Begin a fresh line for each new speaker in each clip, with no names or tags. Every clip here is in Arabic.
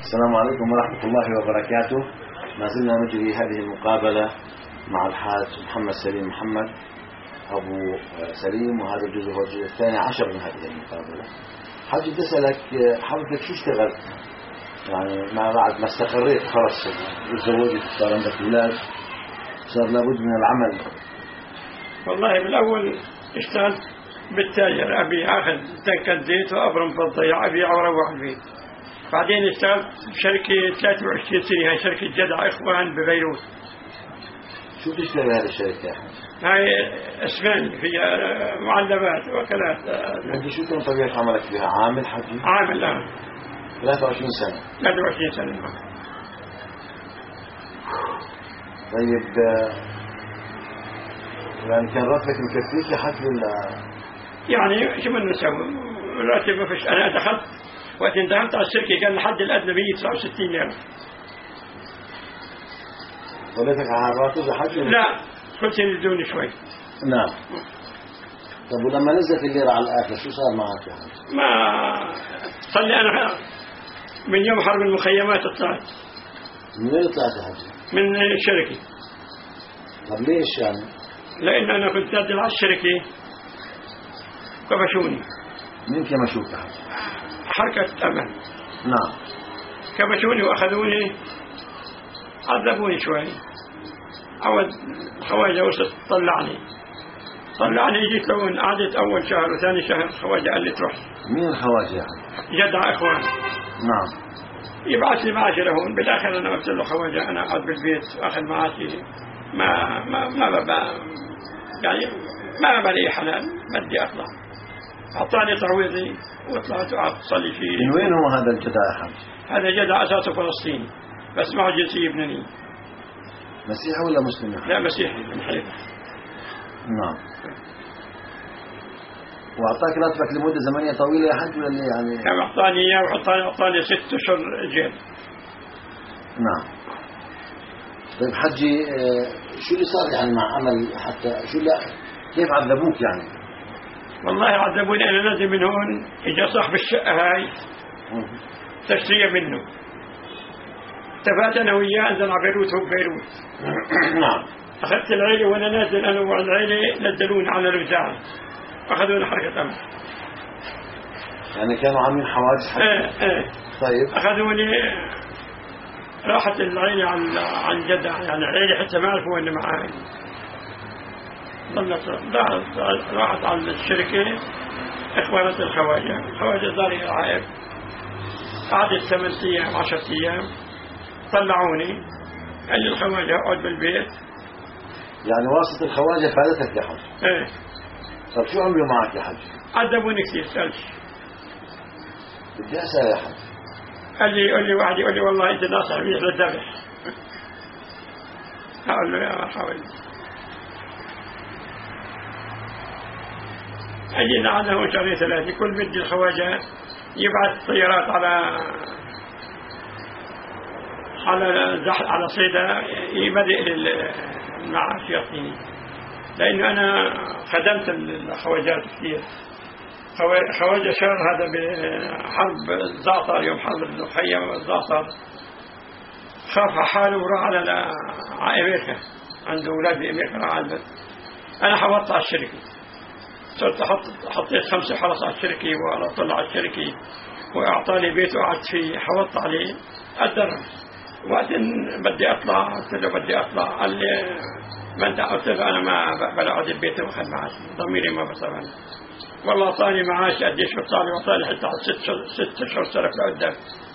السلام عليكم ورحمة الله وبركاته. ما زلنا نجري هذه المقابلة مع الحاج محمد سليم محمد أبو سليم، وهذا الجزء هو الجزء الثاني عشر من هذه المقابلة. حاج بدي أسألك حضرتك شو اشتغلت يعني ما بعد ما استقريت خلاص تزوجت صار عندك أولاد صار لابد من العمل؟
والله بالأول اشتغلت بالتاجر، أبي أخذ تنكة زيت وأبرم بالضيعة أبيع وأروح البيت. بعدين اشتغلت بشركة 23 سنة، هاي شركة جدع إخوان ببيروت.
شو تشتغل هذه الشركة؟
هاي اسمين فيها معلبات وأكلات.
أنت شو كان طبيعة عملك فيها؟ عامل حجي؟
عامل لا
23 سنة.
23 سنة.
طيب يعني كان راتبك مكفيك يا حج ولا؟ يعني
شو بدنا نسوي؟ راتب ما فيش. أنا دخلت وقت انتهمت على الشركة كان الحد الأدنى 169 ليرة.
وليتك على الراتب يا حج؟
لا كل شيء يزيدوني شوي.
نعم. طب ولما نزلت الليرة على الآخر شو صار معك يا حج؟
ما صلي أنا من يوم حرب المخيمات طلعت.
من وين طلعت يا حج؟
من الشركة.
طب ليش يعني؟
لأن أنا كنت نازل على الشركة كبشوني.
مين كبشوك يا حج؟
حركة أمل.
نعم.
كبشوني وأخذوني عذبوني شوي. عود خواجة وسط طلعني جيت لون قعدت أول شهر وثاني شهر خواجة قال لي تروح.
مين الخواجة يا حج؟
جدع إخوان.
نعم.
يبعث لي معاشي لهون. بالآخر أنا قلت له خواجة أنا أقعد بالبيت وأخذ معاشي ما ببقى يعني ما بلاقي حلال بدي أطلع. أعطاني تعويضي وطلعت وقعدت أصلي فيه.
من وين هو هذا الجدع يا حج؟
هذا جدع أساسه فلسطيني بس معه جنسية لبنانية.
مسيحي ولا مسلم؟
لا مسيحي من حيفا.
نعم. وأعطاك راتبك لمدة زمنية طويلة يا حج ولا يعني؟
كان أعطاني إياه وأعطاني 6 أشهر جيل.
نعم. طيب حجي شو اللي صار يعني مع عمل حتى شو لا كيف عذبوك يعني؟
والله عذبوني. أنا نازل من هون إجا صاحب الشقة هاي تشتري منه. اتفقت أنا وياه أنزل على بيروت هو ببيروت.
نعم.
أخذت العيلة وأنا نازل أنا والعيلة نزلوني على الرجال أخذوني حركة أمل.
يعني كانوا عاملين حوادث؟
ايه.
طيب.
أخذوني راحت العيلة عن جدع يعني العيلة حتى ما عرفوا أني معاي. راحت على الشركة إخوانة الخواجة داري العائب. قعدت 8 أيام 10 أيام طلعوني. قال لي الخواجة اقعد بالبيت.
يعني واسطة الخواجة فادتك يا حج؟
ايه.
طب شو عملوا معك يا حج؟
عذبوني كثير. سألش
بدي أسأل يا حج.
قال لي واحد يقول لي والله أنت ناصح مثل الذبح. أقول له يا حاول. أجينا عنه شهرين 3 كل بدي الخواجة يبعث طيارات على صيدا يبدأ المعاش يعطيني. لأنه أنا خدمت الخواجات كثير. خواجة شهر هذا بحرب الزعتر يوم حرب المخيم الزعتر خاف حاله وراح على أمريكا. عنده أولاد بأمريكا راح على. أنا حوطت على الشركة. صرت حطيت 5 حرس على الشركة وطلع على الشركة وأعطاني بيت وقعدت فيه حوطت عليه أتدرب. وبعدين بدي أطلع قلت له بدي أطلع. قال لي ما أنت. قلت له أنا ما بقبل أقعد البيت وأخذ معاشي ضميري ما بصبرني. والله أعطاني معاش قديش وأعطاني حتى على 6 أشهر سلف لقدام.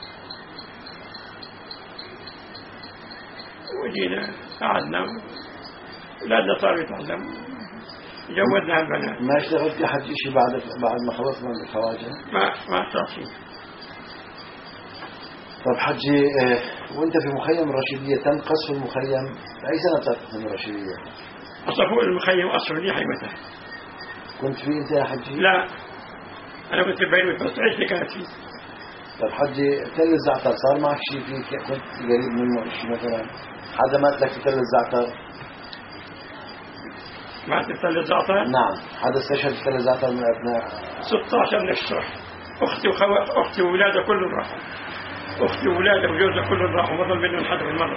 وجينا قعدنا أولادنا صاروا يتعلموا جودنا هالبنات.
ما اشتغلت يا حج شيء بعد ما خلصنا من الخواجة؟
ما اشتغلت شيء.
طب حجي وانت في مخيم الرشيدية تم قصف المخيم بأي سنة تقصف الرشيدية؟
قصفوا المخيم قصفوا لي حيمتها.
كنت فيه انت يا حجي؟
لا انا كنت في بيروت بس عيشتي كانت فيه.
طب حجي تل الزعتر صار معك شيء فيه؟ كنت قريب منه شيء مثلا حدا مات لك في تل الزعتر؟
مات في تل الزعتر؟
نعم. حدا استشهد في تل الزعتر من ابناء
16 نفس راح. اختي واولادها كلهم راحوا. أختي وولادي وجوزي كلهم راحوا، ما ضل منهم حدا بالمرة.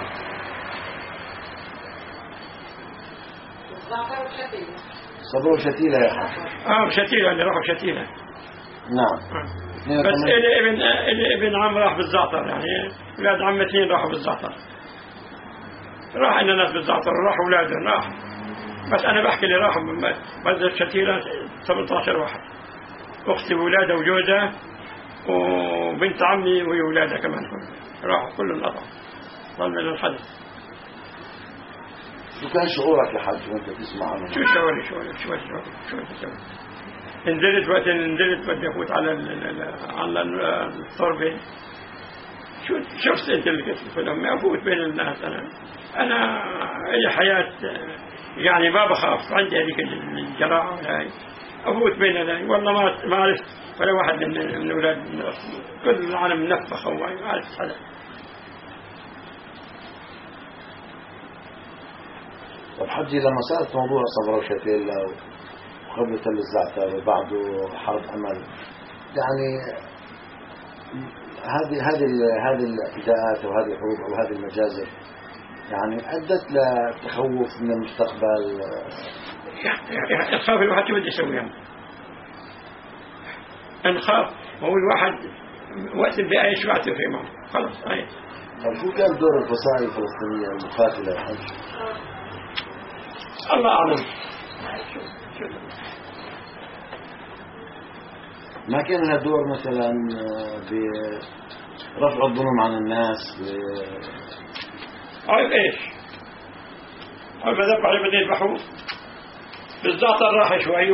صبرا وشتيلة يا حاج.
شتيلة اللي راحوا شتيلة.
نعم.
بس إلي ابن عم راح بالزعتر، يعني ولاد عم اثنين راحوا بالزعتر. راح عندنا ناس بالزعتر راحوا ولادهم راح. بس أنا بحكي اللي راحوا بلدة شتيلة 18 واحد. أختي وولادها وجوزها وبنت عمي وهي ولادها كمان راحوا كلهم قطعوا. ضل من الحدث.
شو كان شعورك يا حاج وانت تسمع عنه؟
شو شعوري نزلت بدي افوت على التربه. شفت انت اللي كنت لما افوت بين الناس. انا لي حياه، يعني ما بخاف، عندي هذيك الجراعه ولا افوت بين هذول. والله ما عرفت ولا واحد من اولاد كل العالم نفخ وما عرفت حدا.
طب حجي لما صارت موضوع صبرا وشتيلة وقبل تل الزعتر وبعده حرب أمل، يعني هذه الاعتداءات وهذه الحروب أو هذه المجازر يعني أدت لتخوف من المستقبل.
يخاف الواحد شو بده يسوي يعني. نخاف هو الواحد وقت اللي بيعيش وقت في معه خلص.
طب شو كان دور الفصائل الفلسطينية المقاتلة يا حج؟
الله أعلم.
ما كان لها دور مثلا برفع الظلم عن الناس
ايش؟ بذبح عليه بدي يذبحوه. بالزعتر راح شوي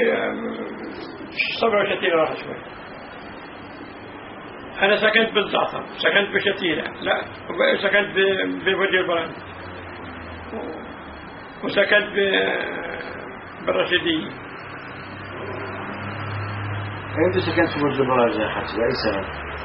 صبرا وشتيلة راح شوي. أنا سكنت بالزعتر، سكنت بشتيلة، لا سكنت بوجه البران، وسكنت بالرشيدية.
أنت سكنت في برج البراج يا حج بأي سنة؟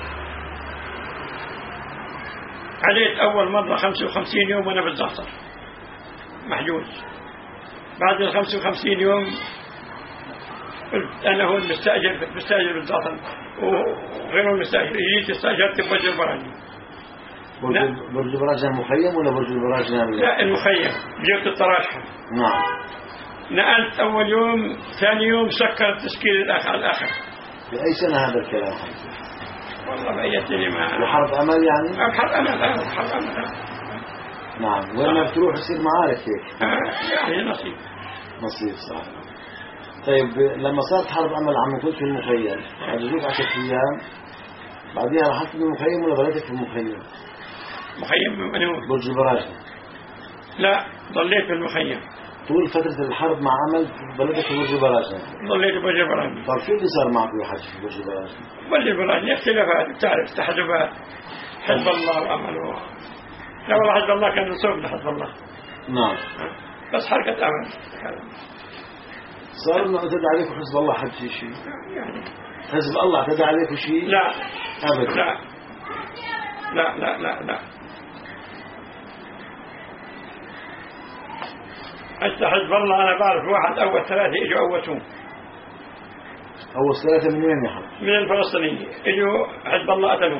عليت أول مرة 55 يوم وأنا بالزعتر محجوز. بعد ال 55 يوم قلت أنا هو مستأجر بالزعتر وغير المستأجر، جيت استأجرت ببرج البراج.
برج البراج المخيم ولا برج البراج
لا المخيم جبت الطراشحة.
نعم.
نقلت أول يوم، ثاني يوم سكر التسكير الأخ على الآخر.
بأي سنة هذا الكلام؟
والله بأيتني ما.
وحرب أمل يعني؟
حرب أمل. حرب أمل.
نعم. وين ما بتروح يصير معارك هيك.
يعني
نصيب صح. طيب لما صارت حرب أمل عم كنت في المخيم عجزوك 10 أيام، بعديها رحلت من المخيم ولا ضليتك في المخيم؟
مخيم
برج البراج؟
لا ضليت في المخيم
طول فترة الحرب مع أمل. ضليتك في برج البراج؟
ضليت في برج البراج.
طيب شو اللي صار معك يا حج في برج البراج؟
برج البراج اختلافات، تعرف تحزبات، حزب الله وأمل لا والله حزب الله كان نصوب لحزب الله.
نعم.
بس حركة أمل
صار انه اعتدى عليكم حزب الله حد شيء
يعني.
حزب الله اعتدى عليكم شيء؟
لا
ابدا.
لا حتى حزب الله انا بعرف واحد اول 3 اجوا قوتوه.
اول 3 من وين يا حضرتك؟
من الفلسطينيين اجوا حزب الله قتلوهم.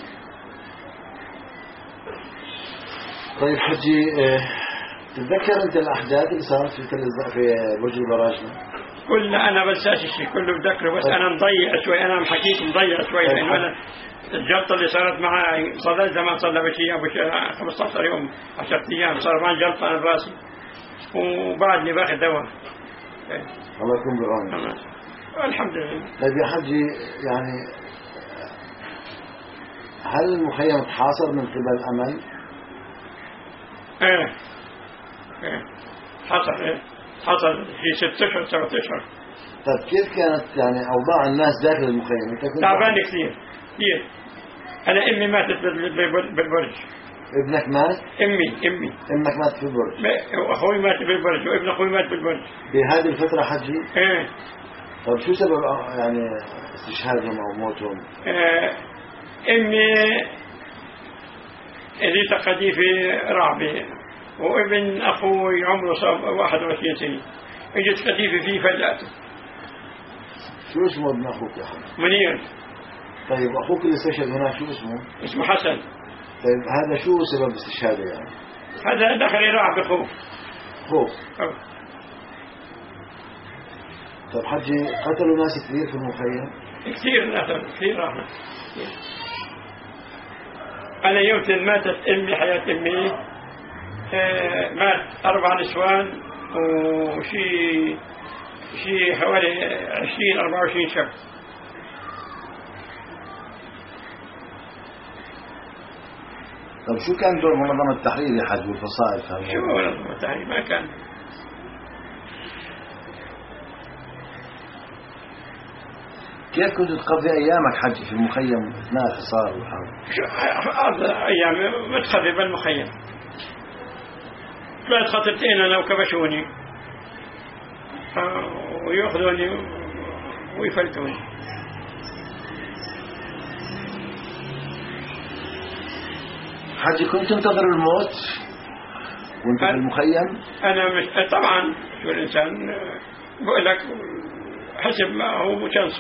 طيب حجي تتذكر انت الاحداث اللي صارت في برج البراج؟
كلنا انا بنساش الشيء كله بذكره، بس انا مضيع شوي. انا محكيك مضيع شوي لانه انا الجلطه اللي صارت معي صار زمان، صار لها بشيء 15 يوم 10 ايام صار معي جلطه انا براسي وبعدني باخذ دواء.
الله يكون بعونك.
الحمد لله.
طيب يا حجي يعني هل المخيم تحاصر من قبل أمل؟
ايه حصل في 6 أشهر 7 أشهر.
طيب كيف كانت يعني أوضاع الناس داخل المخيم؟ أنت كنت
تعبان كثير. أنا أمي ماتت بالبرج.
ابنك مات؟ أمك ماتت في البرج.
وأخوي مات بالبرج وابن أخوي مات بالبرج.
بهذه الفترة حجي؟
إيه.
طيب شو سبب يعني استشهادهم أو موتهم؟
أمي ذي قذيفة رعبة، وابن أخوي عمره صار 21 سنة اجت قذيفة فيه فجأته.
شو اسمه ابن أخوك يا حبيبي؟
منير.
طيب أخوك اللي استشهد هنا شو اسمه؟
اسمه حسن.
طيب هذا شو سبب استشهاده يعني؟
هذا دخل العراق بخوف.
خوف. طيب حجي قتلوا ناس كثير في المخيم؟
كثير ناس كثير راحوا. أنا يوم ماتت أمي حياة أمي مات 4 نسوان وشي حوالي 24 شاب.
طيب شو كان دور منظمة التحرير يا حج والفصائل في هذا؟
شو منظمة التحرير؟ ما كان.
كيف كنت تقضي أيامك حج في المخيم أثناء الحصار والحرب؟
أيام متخذي بالمخيم. طلعت خطرتين أنا وكبشوني ويأخذوني ويفلتوني.
حجي كنت تنتظر الموت وانت في المخيم؟
أنا مش طبعا شو الإنسان بقول لك حسب ما هو متنصب.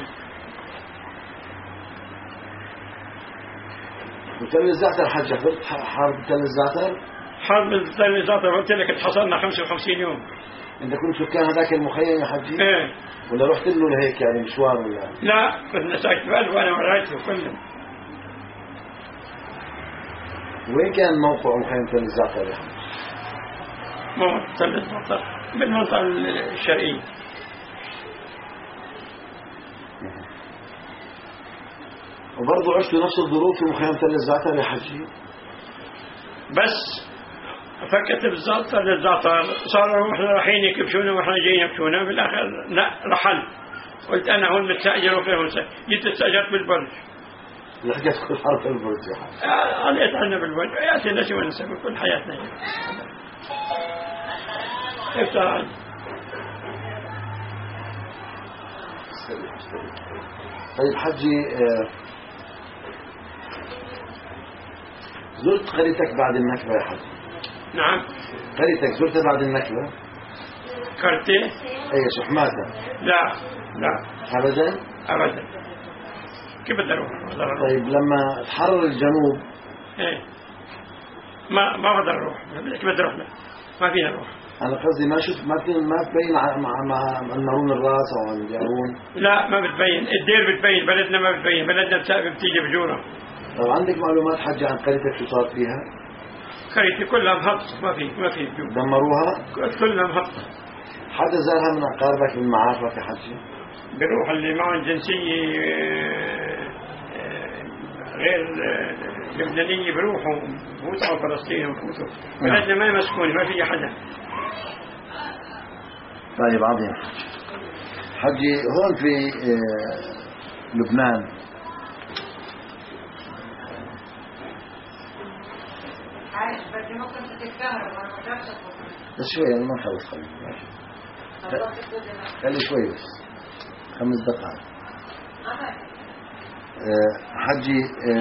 وتل الزعتر حج حضرت حرب تل الزعتر؟
حرب تل الزعتر قلت لك تحصلنا 55 يوم.
انت كنت سكان هذاك المخيم يا حجي؟
ايه.
ولا رحت له لهيك يعني مشوار ولا؟
لا كنا ساكت بقلب وانا ورأيته كلهم.
وين كان موقع مخيم تل الزعتر يا حجي؟
موقع تل الزعتر بالمنطقة الشرقية.
وبرضه عشتوا نفس الظروف في مخيم تل الزعتر يا حجي؟
بس فكت بالزعتر للزعتر صاروا احنا رايحين يكبشونا واحنا جايين يكبشونا بالاخر لا رحل. قلت انا هون متساجر وفيهم جيت استاجرت بالبرج.
لحقت كل حرب في البرج يا حجي؟
قضيت عنا بالبرج ياتي نسي ونسى كل حياتنا. افتح
طيب حجي زرت قريتك بعد النكبة يا حجي؟
نعم.
قريتك زرتها بعد النكبة؟
كرتي؟
اي شحماتة؟
لا لا
ابدا؟
ابدا. كيف بدي اروح؟
طيب لما تحرر الجنوب
ايه ما بقدر اروح. كيف بدي اروح؟ ما فينا نروح.
انا قصدي ما شفت ما تبين مع النارون الراس او عن الجارون؟
لا ما بتبين. الدير بتبين بلدنا ما بتبين. بلدنا بتيجي بجوره.
طب عندك معلومات حجي عن قريتك شو صار فيها؟
قريتي كلها مهبطة ما في
دمروها؟
كلها مهبطة.
حدا زارها من أقاربك من معارفك يا حجي؟
بيروح اللي معهم جنسية غير لبنانية بيروحوا بوسعوا فلسطين وفوتوا. بلدنا ما يمسكوني ما في حدا.
طيب عظيم. حجي هون في لبنان بس شوي أنا ما نخلص خلي شوي بس 5 دقائق. حجي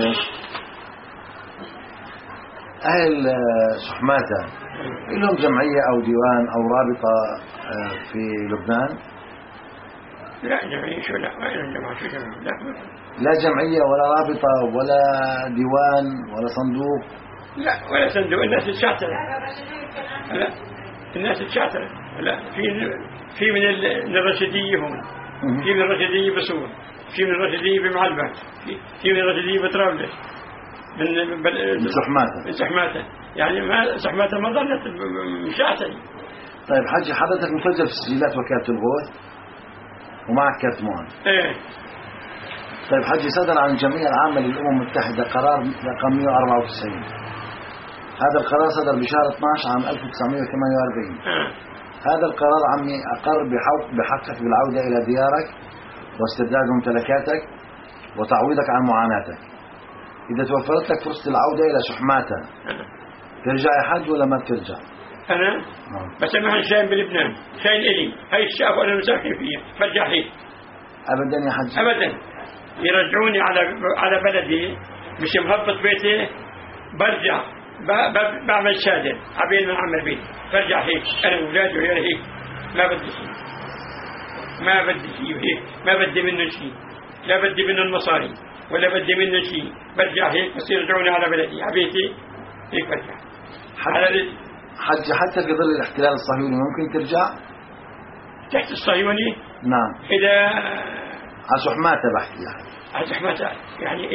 أهل شحماتة لهم جمعية أو ديوان أو رابطة في لبنان؟
لا جمعية شو لا ما لهم جماعة شو جمعية
لا جمعية ولا رابطة ولا ديوان ولا صندوق؟
لا ولا صندوق. الناس تشاطر. لا الناس تشاطر. لا في من الرشيدية هون. في من الرشيدية بسور. في من الرشيدية بمعلبة. في من الرشيدية بطرابلس. من سحماتة يعني ما سحماتة ما ظلت مشاطر.
طيب حجي حضرتك مسجل في سجلات وكالة الغوث ومعك كارت مهن؟
ايه.
طيب حجي صدر عن الجمعية العامة للأمم المتحدة قرار رقم 194. هذا القرار صدر بشهر 12 عام 1948. هذا القرار عمي أقر بحقك بالعودة إلى ديارك واسترداد ممتلكاتك وتعويضك عن معاناتك. إذا توفرت لك فرصة العودة إلى شحماتة ترجع يا حج ولا ما ترجع؟
أنا بس ما شاين بلبنان شاين إلي هاي الشعب وأنا مساكن فيه برجع هيك
أبدا يا حج؟
أبدا. يرجعوني على بلدي مش مهبط بيتي برجع بعمل شهادة عبين من عمل بيتي برجع هيك أنا وأولادي وغير هيك. ما بدي شيء ما بدي شيء هيك ما بدي منه شيء. لا بدي منه المصاري ولا بدي منه شيء، برجع هيك بصير يرجعوني على بلدي على بيتي هيك برجع.
حج حتى في ظل الاحتلال الصهيوني ممكن ترجع
تحت الصهيوني؟
نعم.
إذا
على شحماته بحكي يعني.
على شحماته يعني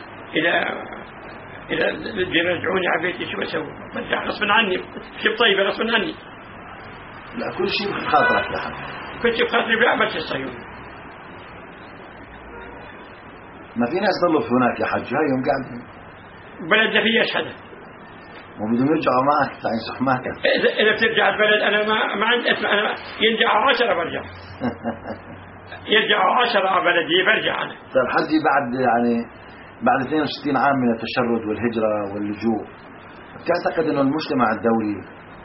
إذا يرجعوني على بيتي شو أسوي؟ برجع غصبا عني، شيء طيب غصبا عني.
لا كل شيء بخاطرك يا حج.
كل شيء بخاطري بس الصهيوني.
ما في ناس ضلوا في هناك يا حج، هاي يوم قاعدين
بلدنا فيه أشهد
وبدهم يرجعوا معك تعين سحماتك.
إذا بترجع البلد أنا ما عندي أسمع، أنا يرجعوا 10 برجع. يرجعوا 10 على بلدي برجع أنا.
طيب حجي بعد 62 عام من التشرد والهجرة واللجوء، تعتقد أنه المجتمع الدولي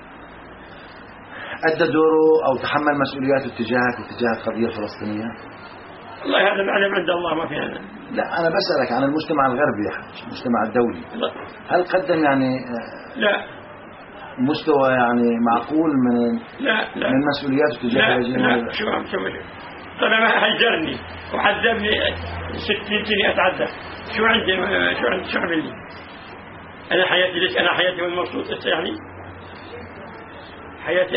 أدى دوره أو تحمل مسؤولياته تجاهك وتجاه القضية الفلسطينية؟
والله هذا العلم عند الله ما في أنا.
لا أنا بسألك عن المجتمع الغربي يا حج، المجتمع الدولي.
لا.
هل قدم
لا
مستوى معقول من مسؤولياته تجاه
لا شو عم سوي؟ طالما هجرني وعذبني 60 سنة أتعذب، شو عندي شو عمل لي؟ أنا حياتي ليش أنا حياتي والمبسوط يعني؟ حياتي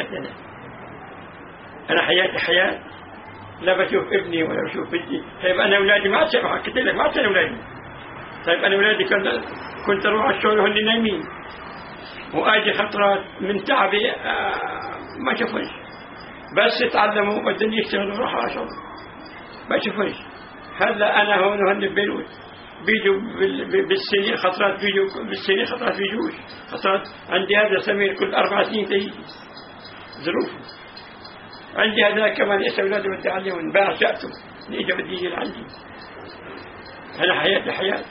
أنا حياتي حياة لا بشوف ابني ولا بشوف بنتي. طيب أنا أولادي ما أشوف، حكيت لك ما أشوف أولادي. طيب أنا أولادي كنت أروح على الشغل وهن نايمين وآجي خطرات من تعبي ما شوفوش، بس يتعلموا بدهم يشتغلوا وراحوا على شغل ما شوفوش. هلا أنا هون وهن ببيروت بيجوا بالسنين خطرات، بيجوا بالسنين خطرات بيجوش خطرات. عندي هذا سمير كل 4 سنين تيجي ظروف. عندي هذا كمان أولادي بدي أعلمهم باع شأته نيجي بدي يجي لعندي. أنا حياتي حياة.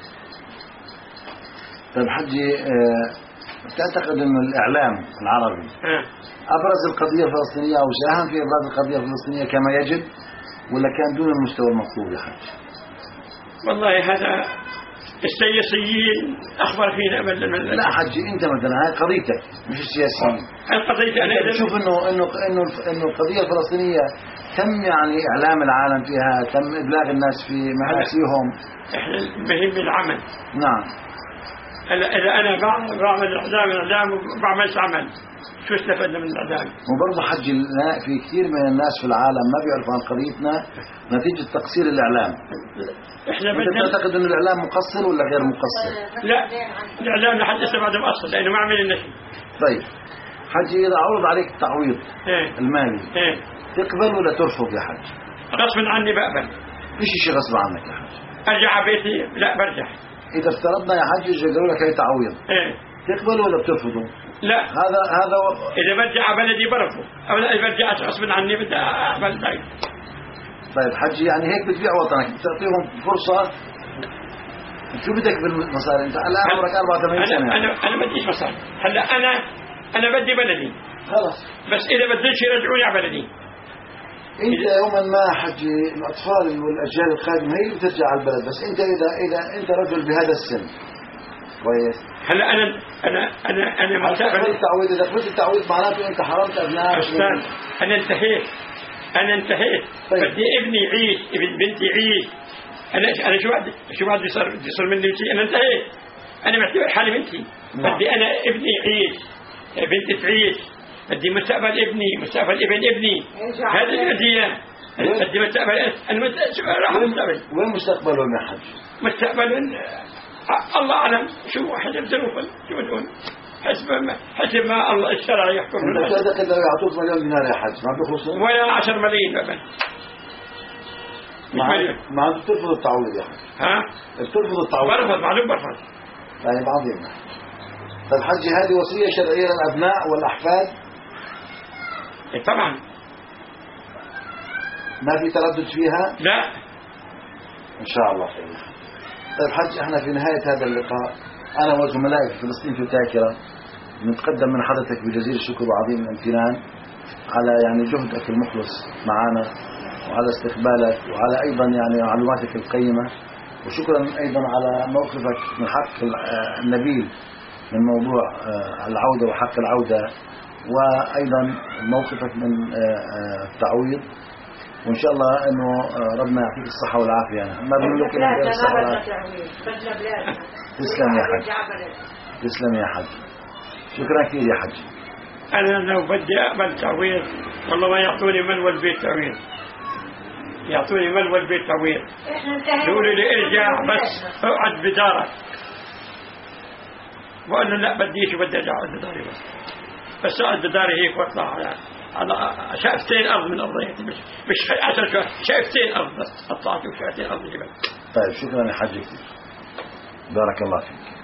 طيب حجي تعتقد أن الإعلام العربي أبرز القضية الفلسطينية أو ساهم في إبراز القضية الفلسطينية كما يجب ولا كان دون المستوى المطلوب يا حج؟
والله هذا السياسيين أخبر فينا أبدا.
لا حجي أنت مثلا هاي قضيتك مش السياسيين.
القضية أنا
تشوف إنه القضية الفلسطينية تم إعلام العالم فيها، تم إبلاغ الناس في مآسيهم.
إحنا مهم العمل.
نعم.
إذا أنا بعمل إعلام وبعمل عمل شو استفدنا من الإعلام؟
وبرضه حج في كثير من الناس في العالم ما بيعرفوا عن قضيتنا نتيجة تقصير الإعلام. أنت تعتقد أن الإعلام مقصر ولا غير مقصر؟
لا الإعلام لحد هسه بعد مقصر لأنه ما عمل النشر.
طيب حجي إذا عرض عليك التعويض المالي تقبل ولا ترفض يا حج؟
غصبا عني بقبل.
فيش شيء غصب عنك يا حج.
أرجع على بيتي؟ لا برجع.
إذا افترضنا يا حج يقولوا لك هي تعويض تقبل ولا بترفضه؟
لا
هذا
إذا برجع على بلدي برفضه، أو لا إذا برجعت غصبا عني بدي أقبل ذلك.
طيب حجي يعني هيك بتبيع وطنك، بتعطيهم فرصة. شو بدك بالمصاري؟ انت الان عمرك 84 سنة.
انا بديش مصاري. هلا انا بدي بلدي
خلاص،
بس اذا بديش يرجعوني على بلدي.
انت يوما ما حجي الاطفال والاجيال القادمة هي اللي بترجع على البلد، بس انت اذا انت رجل بهذا السن كويس.
هلا انا
مستقبل التعويض، اذا قبلت التعويض معناته انت حرمت ابنائك.
انا انتهيت.
طيب.
بدي ابني يعيش، ابن بنتي يعيش. انا شو بعد بيصير مني شيء؟ انا انتهيت. انا معتبر حالي بنتي. بدي انا ابني يعيش، بنتي تعيش، بدي مستقبل ابني، مستقبل ابن ابني. هذا اللي بدي اياه. بدي مستقبل. انا راح مستقبل.
وين مستقبلهم يا حج؟
مستقبل الله اعلم شو حسب ظروفه. شو بدون حسب ما الله الشرع يحكم.
انت تعتقد لو يعطوك $1,000,000 يا حج ما بيخلصوا؟
ولا 10 ملايين بابا.
ما عم ترفض التعويض يا حج؟
ها؟
بترفض التعويض؟
برفض، معلوم برفض.
طيب عظيم. طيب حجي هذه وصية شرعية للأبناء والأحفاد؟
طبعا.
ما في تردد فيها؟
لا
إن شاء الله خير. طيب حج احنا في نهاية هذا اللقاء أنا وزملائي في فلسطين في الذاكرة نتقدم من حضرتك بجزيل الشكر وعظيم الامتنان على جهدك المخلص معنا، وعلى استقبالك، وعلى أيضا معلوماتك القيمة، وشكرا أيضا على موقفك من حق النبيل من موضوع العودة وحق العودة، وأيضا موقفك من التعويض. وإن شاء الله إنه ربنا يعطيك الصحة والعافية. ما بنقول لك إنه الصحة والعافية. تسلم يا حج، تسلم يا حج، شكرا كثير يا حج.
أنا لو بدي أقبل تعويض والله ما يعطوني ملوى البيت تعويض، يعطوني ملوى البيت تعويض، يقولوا لي ارجع بس اقعد بدارك، بقول له لا بديش، بدي ارجع اقعد بداري بس اقعد بداري هيك واطلع على شقفتين ارض من ارضيتي، مش 10 شقفتين ارض بس، قطعت وشقفتين ارض جبل.
طيب شكرا يا حج كثير، بارك الله فيك.